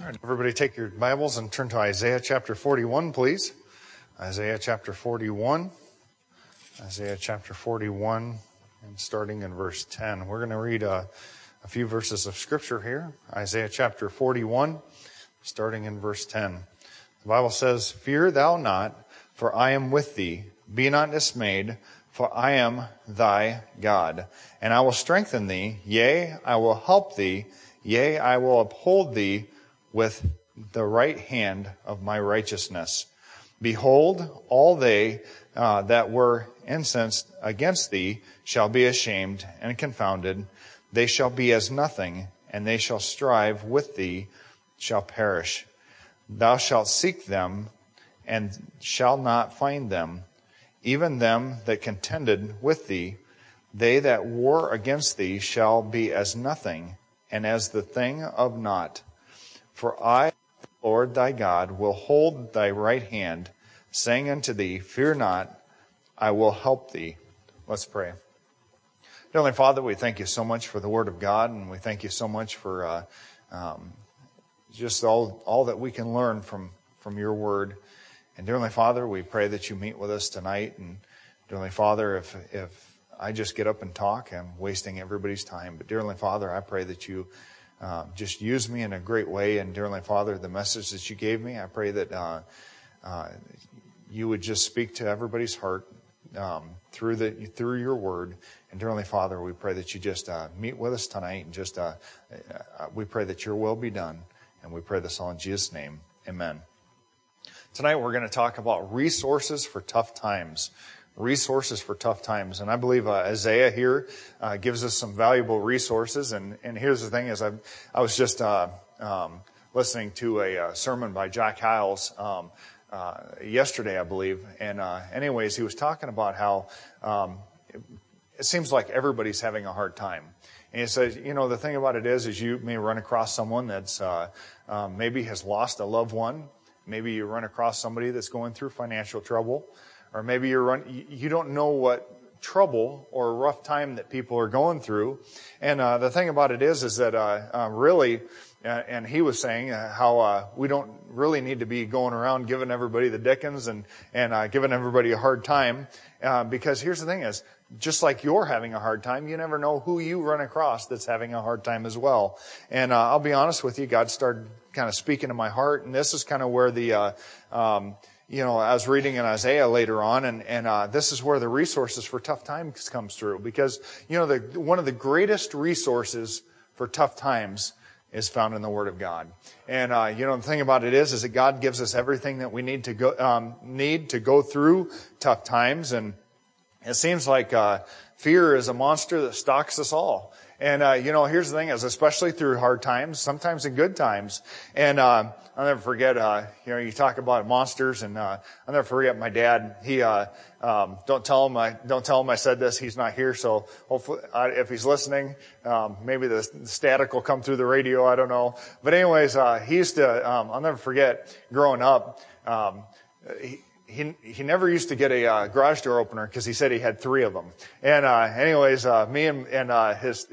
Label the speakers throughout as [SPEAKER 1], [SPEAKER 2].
[SPEAKER 1] All right, everybody take your Bibles and turn to Isaiah chapter 41, please. Isaiah chapter 41. Isaiah chapter 41, and starting in verse 10. We're going to read a few verses of Scripture here. Isaiah chapter 41, starting in verse 10. The Bible says, "Fear thou not, for I am with thee. Be not dismayed, for I am thy God. And I will strengthen thee, yea, I will help thee, yea, I will uphold thee with the right hand of my righteousness. Behold, all they that were incensed against thee shall be ashamed and confounded. They shall be as nothing, and they shall strive with thee shall perish. Thou shalt seek them, and shalt not find them. Even them that contended with thee, they that war against thee shall be as nothing, and as the thing of naught. For I, Lord thy God, will hold thy right hand, saying unto thee, Fear not, I will help thee." Let's pray. Heavenly Father, we thank you so much for the Word of God, and we thank you so much for just all that we can learn from your Word. And dear Heavenly Father, we pray that you meet with us tonight. And dear Heavenly Father, if I just get up and talk, I'm wasting everybody's time. But dear Heavenly Father, I pray that you just use me in a great way. And dear Heavenly Father, the message that you gave me, I pray that you would just speak to everybody's heart through your Word. And dear Heavenly Father, we pray that you just meet with us tonight, and just we pray that your will be done. And we pray this all in Jesus' name. Amen. Tonight we're going to talk about resources for tough times. Resources for tough times. And I believe Isaiah here gives us some valuable resources. And here's the thing is I was just listening to a sermon by Jack Hyles yesterday, I believe. And anyways, he was talking about how it seems like everybody's having a hard time. And he says, the thing about it is you may run across someone that's maybe has lost a loved one. Maybe you run across somebody that's going through financial trouble. Or maybe you don't know what trouble or rough time that people are going through. And the thing about it is that really, and he was saying how we don't really need to be going around giving everybody the dickens and giving everybody a hard time. Because here's the thing is, just like you're having a hard time, you never know who you run across that's having a hard time as well. And I'll be honest with you, God started kind of speaking to my heart, and this is kind of where the I was reading in Isaiah later on, and this is where the resources for tough times comes through. Because, one of the greatest resources for tough times is found in the Word of God. And, the thing about it is that God gives us everything that we need to go through tough times. And it seems like fear is a monster that stalks us all. And, here's the thing is, especially through hard times, sometimes in good times. And, I'll never forget, you talk about monsters, and, I'll never forget my dad. He, don't tell him I said this. He's not here. So hopefully, if he's listening, maybe the static will come through the radio. I don't know. But anyways, he used to, I'll never forget growing up, He never used to get a garage door opener because he said he had 3 of them. And me and his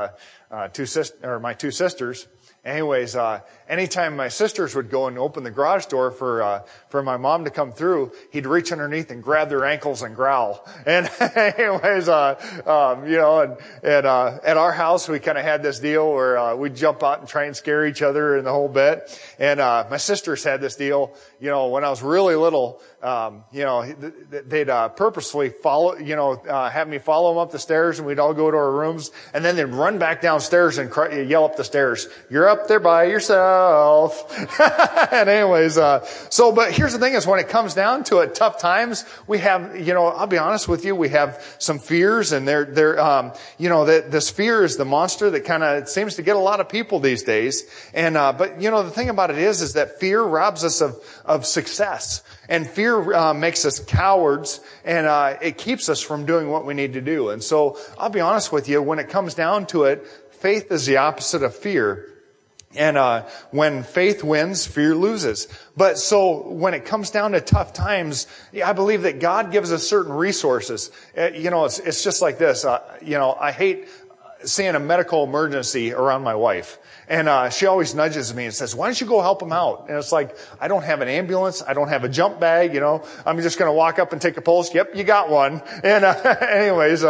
[SPEAKER 1] my two sisters. Anyways, anytime my sisters would go and open the garage door for my mom to come through, he'd reach underneath and grab their ankles and growl. And anyways, at our house, we kind of had this deal where we'd jump out and try and scare each other and the whole bit. And my sisters had this deal, when I was really little, they'd purposely follow, have me follow them up the stairs, and we'd all go to our rooms, and then they'd run back downstairs and yell up the stairs, "You're up there by yourself." And anyways, but here's the thing is, when it comes down to it, tough times, we have, I'll be honest with you, we have some fears, and this fear is the monster that kind of seems to get a lot of people these days. And, but the thing about it is that fear robs us of success. And fear makes us cowards, and it keeps us from doing what we need to do. And so I'll be honest with you, when it comes down to it, faith is the opposite of fear. And when faith wins, fear loses. But so when it comes down to tough times, I believe that God gives us certain resources. It's just like this. I hate seeing a medical emergency around my wife. And she always nudges me and says, why don't you go help him out? And it's like, I don't have an ambulance. I don't have a jump bag. I'm just going to walk up and take a pulse. Yep, you got one. And anyways,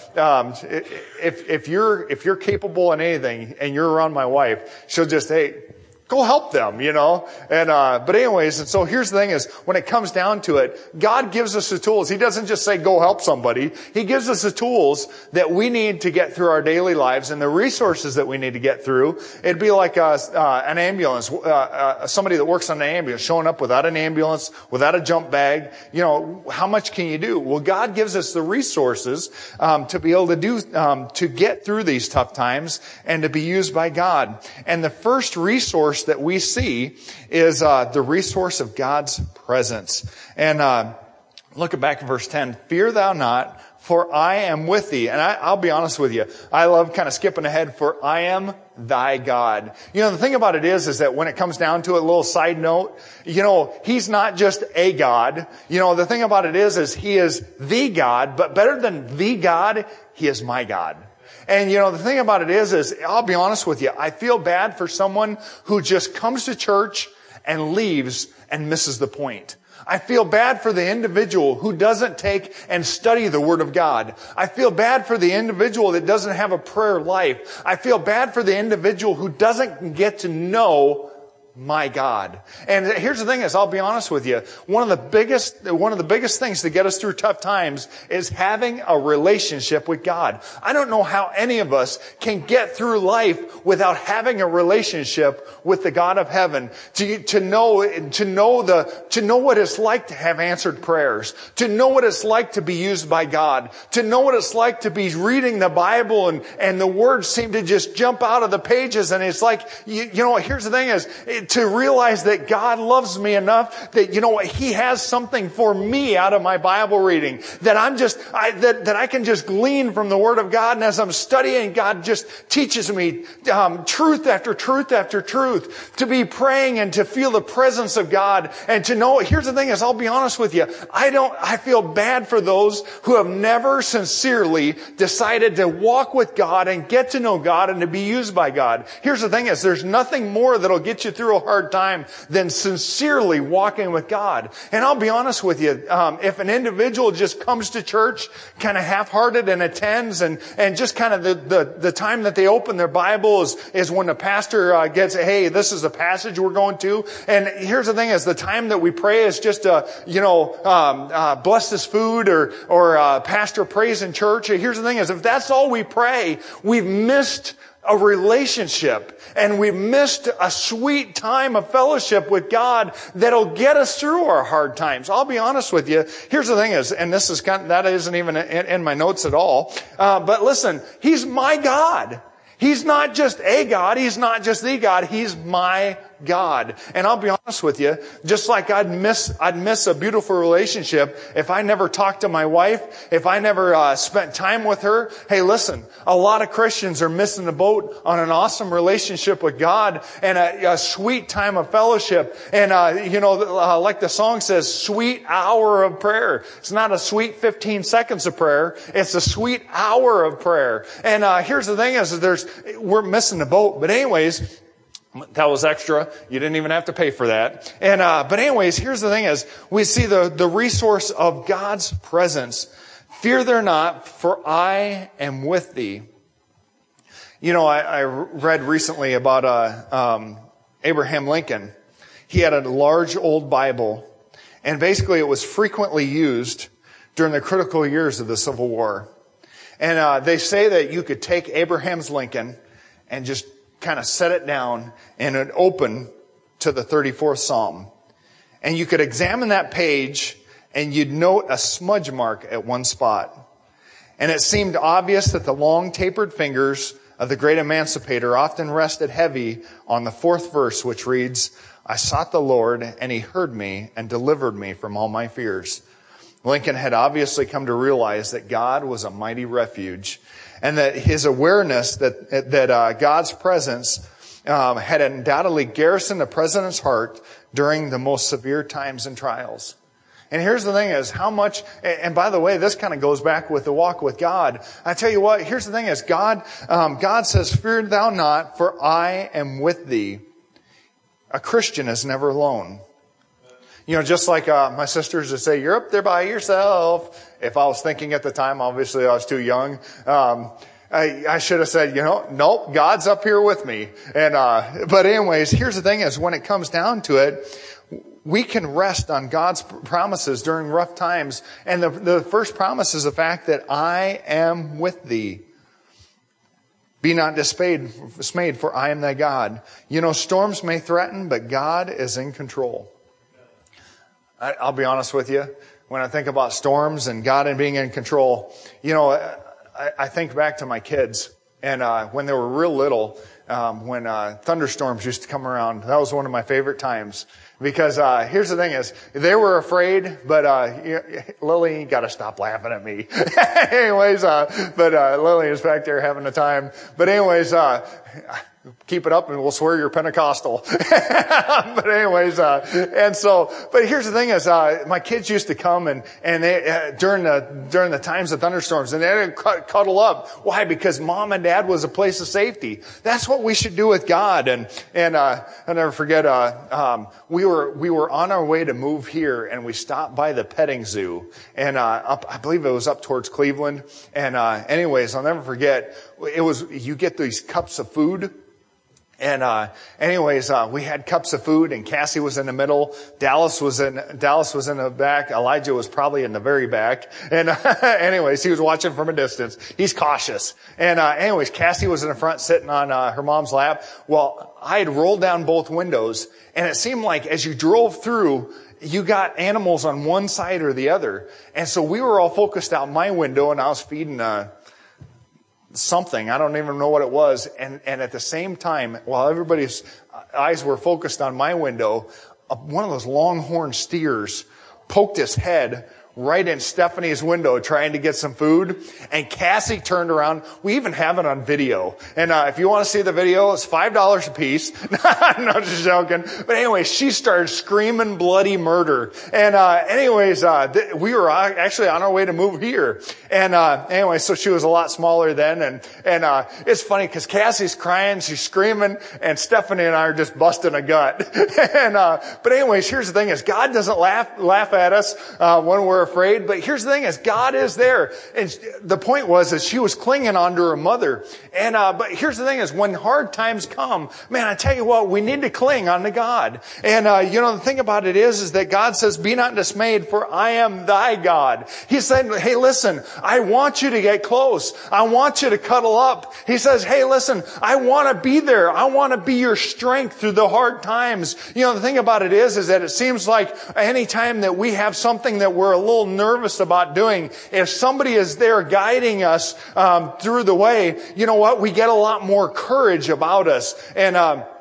[SPEAKER 1] if you're capable in anything and you're around my wife, she'll just, hey, go help them, but anyways, and so here's the thing is, when it comes down to it, God gives us the tools. He doesn't just say, go help somebody. He gives us the tools that we need to get through our daily lives and the resources that we need to get through. It'd be like an ambulance, somebody that works on an ambulance showing up without an ambulance, without a jump bag. How much can you do? Well, God gives us the resources, to be able to do, to get through these tough times and to be used by God. And the first resource that we see is the resource of God's presence. And look back in verse 10. Fear thou not, for I am with thee. And I'll be honest with you. I love kind of skipping ahead, for I am thy God. The thing about it is that when it comes down to it, a little side note, He's not just a God. The thing about it is He is the God, but better than the God, He is my God. And the thing about it is I'll be honest with you, I feel bad for someone who just comes to church and leaves and misses the point. I feel bad for the individual who doesn't take and study the Word of God. I feel bad for the individual that doesn't have a prayer life. I feel bad for the individual who doesn't get to know my God. And here's the thing is, I'll be honest with you, one of the biggest things to get us through tough times is having a relationship with God. I don't know how any of us can get through life without having a relationship with the God of heaven, to know what it's like to have answered prayers, to know what it's like to be used by God, to know what it's like to be reading the Bible and the words seem to just jump out of the pages, and it's like, here's the thing is, to realize that God loves me enough that, He has something for me out of my Bible reading, that that I can just glean from the Word of God. And as I'm studying, God just teaches me, truth after truth after truth, to be praying and to feel the presence of God and to know. Here's the thing is, I'll be honest with you. I feel bad for those who have never sincerely decided to walk with God and get to know God and to be used by God. Here's the thing is, there's nothing more that'll get you through a hard time than sincerely walking with God. And I'll be honest with you, if an individual just comes to church kind of half-hearted and attends and just kind of the time that they open their Bible is when the pastor gets, hey, this is the passage we're going to. And here's the thing is, the time that we pray is just bless this food or pastor prays in church. Here's the thing is, if that's all we pray, we've missed a relationship, and we missed a sweet time of fellowship with God that'll get us through our hard times. I'll be honest with you. Here's the thing is, and that isn't even in my notes at all. But listen, He's my God. He's not just a God. He's not just the God. He's my God. And I'll be honest with you, just like I'd miss a beautiful relationship if I never talked to my wife, if I never spent time with her. Hey, listen, a lot of Christians are missing the boat on an awesome relationship with God and a sweet time of fellowship. And, like the song says, sweet hour of prayer. It's not a sweet 15 seconds of prayer. It's a sweet hour of prayer. And here's the thing is, we're missing the boat. But anyways, that was extra. You didn't even have to pay for that. And, but anyways, here's the thing is, we see the resource of God's presence. Fear thou not, for I am with thee. I read recently about, Abraham Lincoln. He had a large old Bible, and basically it was frequently used during the critical years of the Civil War. And, they say that you could take Abraham's Lincoln and just kind of set it down and it open to the 34th Psalm. And you could examine that page and you'd note a smudge mark at one spot. And it seemed obvious that the long tapered fingers of the great emancipator often rested heavy on the 4th verse, which reads, I sought the Lord and He heard me and delivered me from all my fears. Lincoln had obviously come to realize that God was a mighty refuge, and that his awareness that God's presence had undoubtedly garrisoned the president's heart during the most severe times and trials. And here's the thing is how much, and by the way, this kind of goes back with the walk with God. I tell you what, here's the thing is God says, fear thou not, for I am with thee. A Christian is never alone. Just like my sisters would say, you're up there by yourself. If I was thinking at the time, obviously I was too young. I should have said, nope, God's up here with me. But anyways, here's the thing is when it comes down to it, we can rest on God's promises during rough times. And the first promise is the fact that I am with thee. Be not dismayed, for I am thy God. Storms may threaten, but God is in control. I'll be honest with you. When I think about storms and God and being in control, I think back to my kids. And when they were real little, when thunderstorms used to come around, that was one of my favorite times. Because here's the thing is, they were afraid, but Lily, you got to stop laughing at me. Anyways, but Lily is back there having a time. But anyways, keep it up and we'll swear you're Pentecostal. But anyways, but here's the thing is, my kids used to come and they, during the times of thunderstorms, and they'd cuddle up. Why? Because mom and dad was a place of safety. That's what we should do with God. And I'll never forget, we were on our way to move here and we stopped by the petting zoo and, I believe it was up towards Cleveland. And, anyways, I'll never forget, you get these cups of food. And, we had cups of food and Cassie was in the middle. Dallas was in the back. Elijah was probably in the very back. And, he was watching from a distance. He's cautious. And, Cassie was in the front sitting on, her mom's lap. Well, I had rolled down both windows and it seemed like as you drove through, you got animals on one side or the other. And so we were all focused out my window and I was feeding, something. I don't even know what it was. And at the same time, while everybody's eyes were focused on my window, one of those longhorn steers poked his head right in Stephanie's window trying to get some food. And Cassie turned around. We even have it on video. And if you want to see the video, it's $5 a piece. I'm not just joking. But anyway, she started screaming bloody murder. And we were actually on our way to move here. And so she was a lot smaller then. And it's funny because Cassie's crying, she's screaming, and Stephanie and I are just busting a gut. But anyways, here's the thing is God doesn't laugh at us when we're afraid. But here's the thing is God is there. And the point was that she was clinging onto her mother. And, but here's the thing is when hard times come, man, I tell you what, we need to cling onto God. And, the thing about it is that God says, be not dismayed, for I am thy God. He said, hey, listen, I want you to get close. I want you to cuddle up. He says, hey, listen, I want to be there. I want to be your strength through the hard times. The thing about it is that it seems like any time that we have something that we're a little nervous about doing, if somebody is there guiding us through the way, you know what? We get a lot more courage about us. And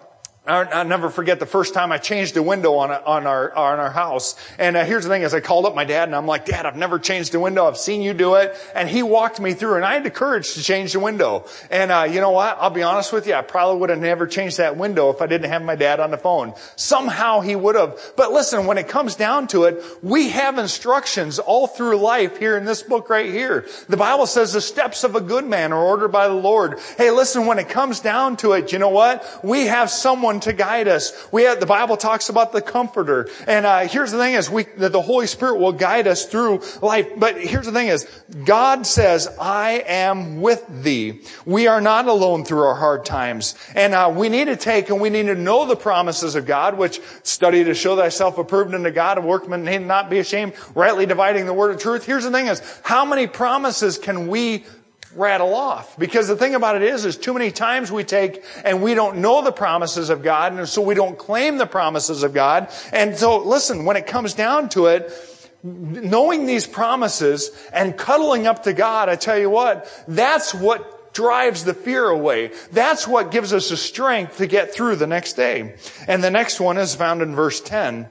[SPEAKER 1] I'll never forget the first time I changed a window on our house. And here's the thing is I called up my dad and I'm like, Dad, I've never changed a window. I've seen you do it. And he walked me through and I had the courage to change the window. And you know what? I'll be honest with you. I probably would have never changed that window if I didn't have my dad on the phone. Somehow he would have. But listen, when it comes down to it, we have instructions all through life here in this book right here. The Bible says the steps of a good man are ordered by the Lord. Hey, listen, when it comes down to it, you know what? We have someone to guide us. The Bible talks about the Comforter. And here's the thing is that the Holy Spirit will guide us through life. But here's the thing is God says, I am with thee. We are not alone through our hard times. And we need to take and we need to know the promises of God, which study to show thyself approved unto God, a workman need not be ashamed, rightly dividing the word of truth. Here's the thing is, how many promises can we rattle off? Because the thing about it is too many times we take and we don't know the promises of God, and so we don't claim the promises of God. And so listen, when it comes down to it, knowing these promises and cuddling up to God, I tell you what, that's what drives the fear away. That's what gives us the strength to get through the next day. And the next one is found in verse 10.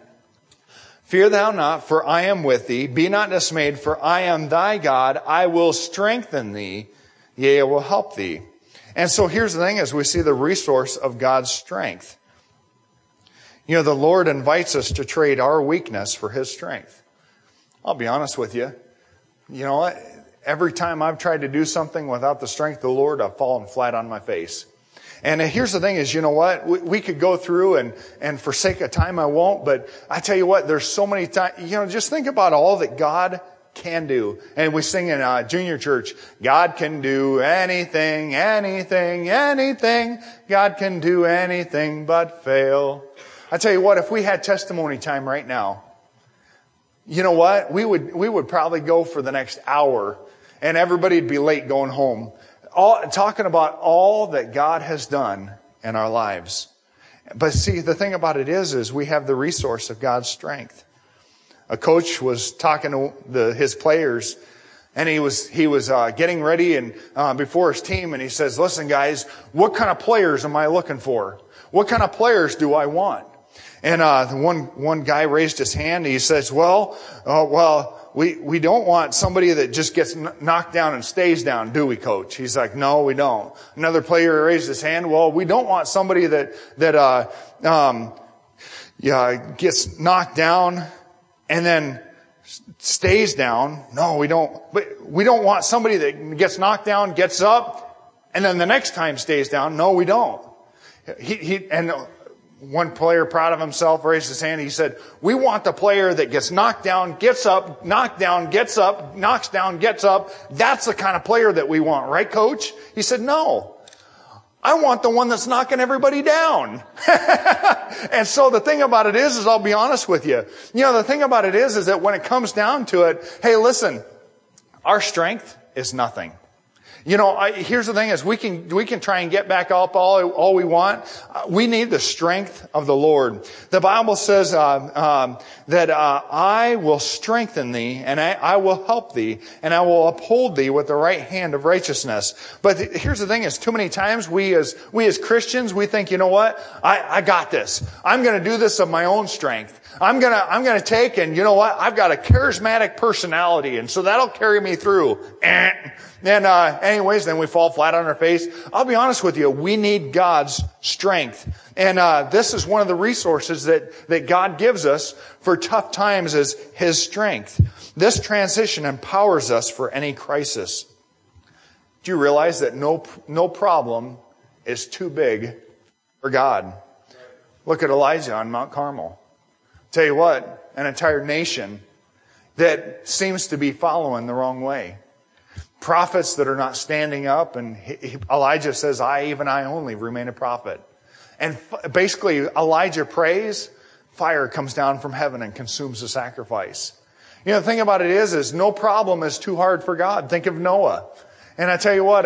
[SPEAKER 1] Fear thou not, for I am with thee. Be not dismayed, for I am thy God. I will strengthen thee. Yea, I will help thee. And so here's the thing as we see the resource of God's strength. The Lord invites us to trade our weakness for His strength. I'll be honest with you. You know what? Every time I've tried to do something without the strength of the Lord, I've fallen flat on my face. And here's the thing is, you know what? We could go through and for sake of time I won't, but I tell you what, there's so many times, just think about all that God can do. And we sing in junior church, God can do anything, anything, anything. God can do anything but fail. I tell you what, if we had testimony time right now, you know what? We would probably go for the next hour and everybody'd be late going home. Talking about all that God has done in our lives. But see, the thing about it is we have the resource of God's strength. A coach was talking to his players, and he was getting ready and before his team, and he says, "Listen, guys, what kind of players am I looking for? What kind of players do I want?" And one guy raised his hand. He says, "Well, we don't want somebody that just gets knocked down and stays down, do we, coach?" He's like, "No, we don't." Another player raised his hand. "Well, we don't want somebody that gets knocked down and then stays down." "No, we don't. But we don't want somebody that gets knocked down, gets up, and then the next time stays down." "No, we don't." One player, proud of himself, raised his hand. He said, "We want the player that gets knocked down, gets up, knocked down, gets up, knocks down, gets up. That's the kind of player that we want, right, coach?" He said, "No. I want the one that's knocking everybody down." And so the thing about it is I'll be honest with you. The thing about it is that when it comes down to it, hey, listen, our strength is nothing. Here's the thing is we can try and get back up all we want. We need the strength of the Lord. The Bible says that I will strengthen thee, and I will help thee, and I will uphold thee with the right hand of righteousness. But here's the thing is too many times we as Christians, we think, you know what? I got this. I'm going to do this of my own strength. I'm going to take, and you know what? I've got a charismatic personality, and so that'll carry me through. And anyways, then we fall flat on our face. I'll be honest with you. We need God's strength. And this is one of the resources that God gives us for tough times is His strength. This transition empowers us for any crisis. Do you realize that no problem is too big for God? Look at Elijah on Mount Carmel. Tell you what, an entire nation that seems to be following the wrong way. Prophets that are not standing up, and Elijah says, even I only remain a prophet. And basically, Elijah prays, fire comes down from heaven and consumes the sacrifice. The thing about it is no problem is too hard for God. Think of Noah. And I tell you what,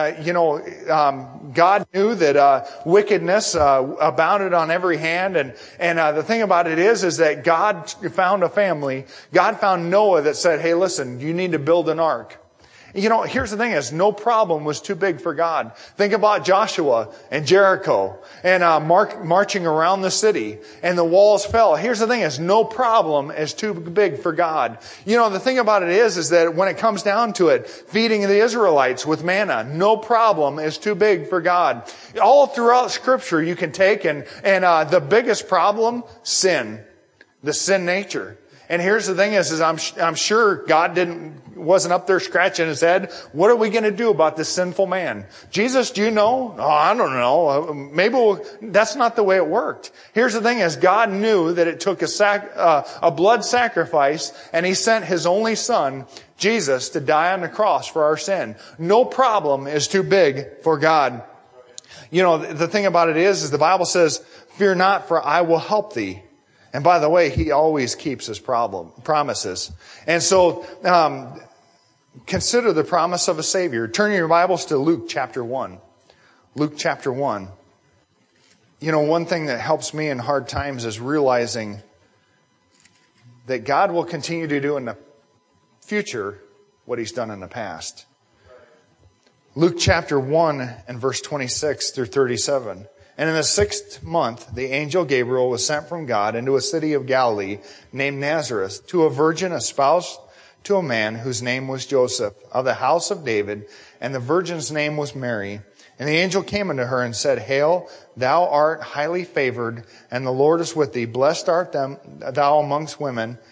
[SPEAKER 1] God knew that wickedness abounded on every hand, and the thing about it is that God found a family. God found Noah that said, "Hey, listen, you need to build an ark." Here's the thing is no problem was too big for God. Think about Joshua and Jericho and marching around the city and the walls fell. Here's the thing is no problem is too big for God. The thing about it is that when it comes down to it, feeding the Israelites with manna, no problem is too big for God. All throughout Scripture you can take and the biggest problem, sin. The sin nature. And here's the thing is I'm sure God wasn't up there scratching his head. What are we going to do about this sinful man? Jesus, do you know? Oh, I don't know. Maybe that's not the way it worked. Here's the thing is God knew that it took a blood sacrifice, and He sent His only Son, Jesus, to die on the cross for our sin. No problem is too big for God. The thing about it is the Bible says, "Fear not, for I will help thee." And by the way, He always keeps His promises. And so, consider the promise of a Savior. Turn your Bibles to Luke chapter 1. Luke chapter 1. One thing that helps me in hard times is realizing that God will continue to do in the future what He's done in the past. Luke chapter 1 and verse 26 through 37. "And in the 6th month, the angel Gabriel was sent from God into a city of Galilee named Nazareth to a virgin espoused to a man whose name was Joseph of the house of David, and the virgin's name was Mary. And the angel came unto her and said, Hail, thou art highly favored, and the Lord is with thee. Blessed art thou amongst women.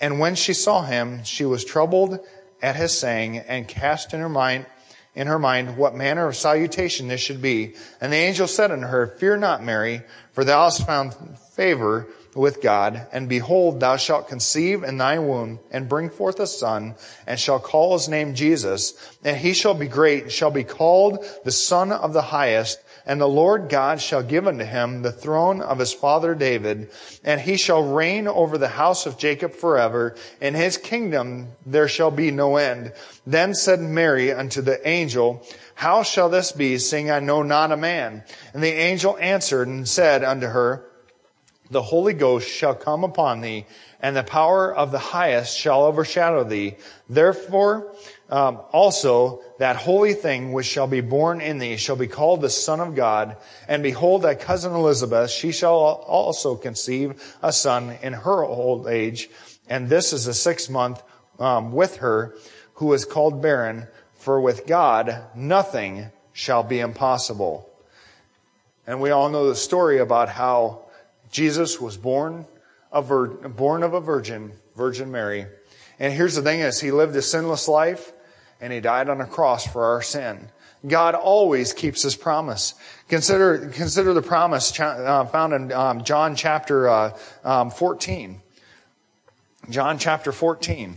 [SPEAKER 1] And when she saw him, she was troubled at his saying, and cast in her mind what manner of salutation this should be. And the angel said unto her, Fear not, Mary, for thou hast found favor with God. And behold, thou shalt conceive in thy womb, and bring forth a son, and shall call his name Jesus. And he shall be great, and shall be called the Son of the Highest. And the Lord God shall give unto him the throne of his father David, and he shall reign over the house of Jacob forever. In his kingdom there shall be no end. Then said Mary unto the angel, How shall this be, seeing I know not a man? And the angel answered and said unto her, The Holy Ghost shall come upon thee, and the power of the Highest shall overshadow thee. Therefore also that holy thing which shall be born in thee shall be called the Son of God. And behold, thy cousin Elizabeth, she shall also conceive a son in her old age. And this is the 6th month with her, who is called barren. For with God nothing shall be impossible. And we all know the story about how Jesus was born of a virgin, Virgin Mary. And here's the thing is, he lived a sinless life, and he died on a cross for our sin. God always keeps his promise. Consider the promise found in John chapter 14. John chapter 14.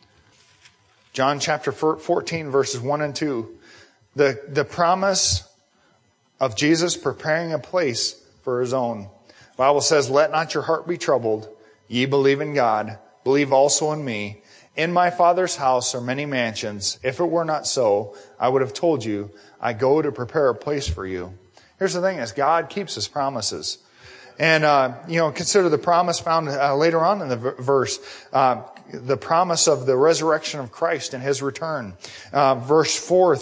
[SPEAKER 1] John chapter 14, verses 1 and 2. The promise of Jesus preparing a place for his own. The Bible says, Let not your heart be troubled. Ye believe in God. Believe also in me. In my Father's house are many mansions. If it were not so, I would have told you, I go to prepare a place for you. Here's the thing is, God keeps his promises. And, consider the promise found later on in the verse, the promise of the resurrection of Christ and his return. Verses 4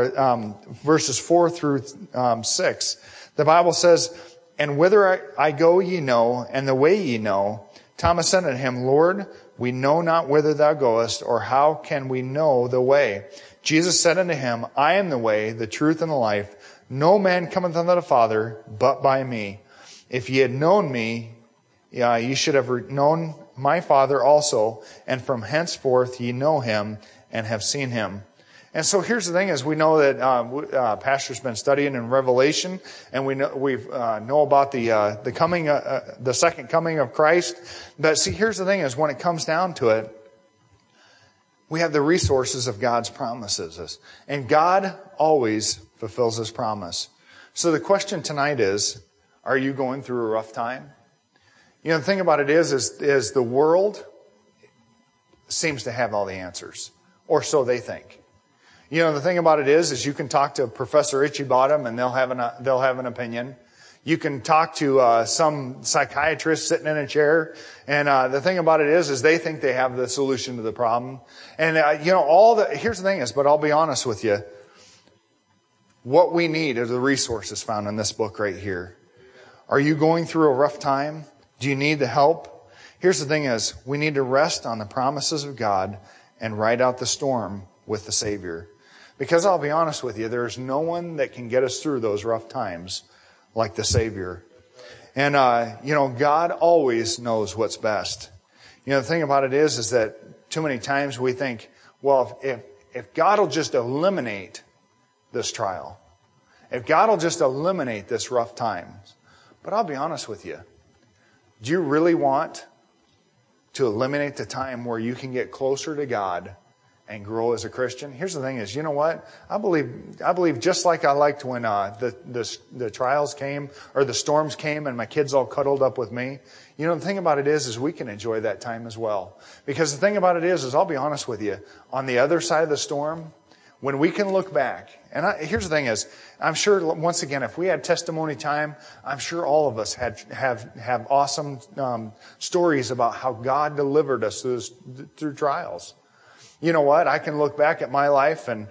[SPEAKER 1] through 6. The Bible says, And whither I go ye know, and the way ye know. Thomas said unto him, Lord, we know not whither thou goest, or how can we know the way? Jesus said unto him, I am the way, the truth, and the life. No man cometh unto the Father but by me. If ye had known me, ye should have known my Father also, and from henceforth ye know him and have seen him. And so here's the thing is, we know that Pastor's been studying in Revelation, and we know about the coming, the second coming of Christ. But see, here's the thing is, when it comes down to it, we have the resources of God's promises, and God always fulfills his promise. So the question tonight is, are you going through a rough time? You know, the thing about it is the world seems to have all the answers, or so they think. You know, the thing about it is you can talk to Professor Itchy Bottom and they'll have an opinion. You can talk to some psychiatrist sitting in a chair, and the thing about it is they think they have the solution to the problem. And here's the thing is, but I'll be honest with you, what we need are the resources found in this book right here. Are you going through a rough time? Do you need the help? Here's the thing is, we need to rest on the promises of God and ride out the storm with the Savior. Because I'll be honest with you, there's no one that can get us through those rough times like the Savior. And, God always knows what's best. You know, the thing about it is that too many times we think, well, if God will just eliminate this trial, if God will just eliminate this rough times. But I'll be honest with you. Do you really want to eliminate the time where you can get closer to God and grow as a Christian? Here's the thing is, you know what? I believe just like I liked when the trials came or the storms came and my kids all cuddled up with me. You know, the thing about it is we can enjoy that time as well. Because the thing about it is I'll be honest with you, on the other side of the storm, when we can look back, and here's the thing is, I'm sure once again, if we had testimony time, I'm sure all of us have awesome stories about how God delivered us through trials. You know what? I can look back at my life and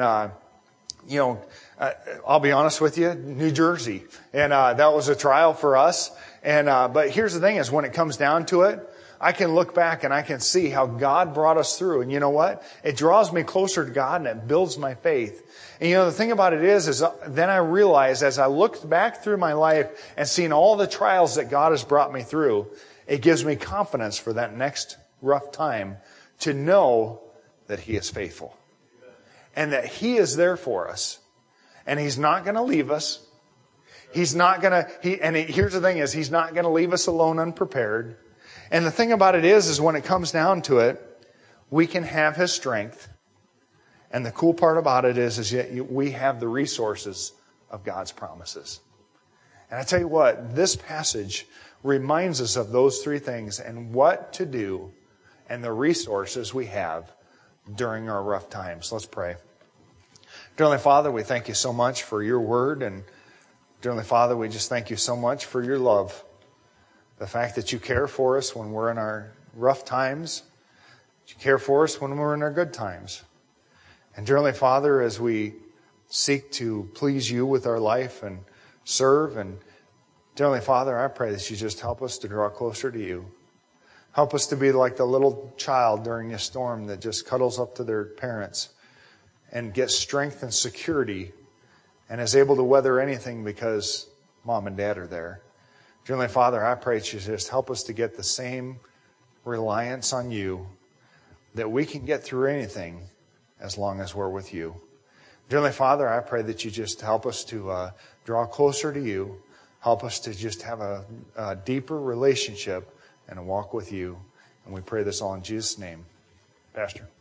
[SPEAKER 1] I'll be honest with you, New Jersey. And that was a trial for us. And but here's the thing is, when it comes down to it, I can look back and I can see how God brought us through. And you know what? It draws me closer to God and it builds my faith. And you know, the thing about it is then I realized as I looked back through my life and seen all the trials that God has brought me through, it gives me confidence for that next rough time to know that He is faithful. And that He is there for us. And He's not going to leave us. He's not going to, here's the thing is, He's not going to leave us alone unprepared. And the thing about it is when it comes down to it, we can have His strength. And the cool part about it is yet we have the resources of God's promises. And I tell you what, this passage reminds us of those three things and what to do and the resources we have during our rough times. Let's pray. Dear Heavenly Father, we thank You so much for Your word. And dear Heavenly Father, we just thank You so much for Your love. The fact that You care for us when we're in our rough times. You care for us when we're in our good times. And dear Heavenly Father, as we seek to please You with our life and serve, and dear Heavenly Father, I pray that You just help us to draw closer to You. Help us to be like the little child during a storm that just cuddles up to their parents and gets strength and security and is able to weather anything because Mom and Dad are there. Dear Heavenly Father, I pray that You just help us to get the same reliance on You, that we can get through anything as long as we're with You. Dear Heavenly Father, I pray that You just help us to draw closer to You. Help us to just have a deeper relationship and a walk with You. And we pray this all in Jesus' name. Pastor.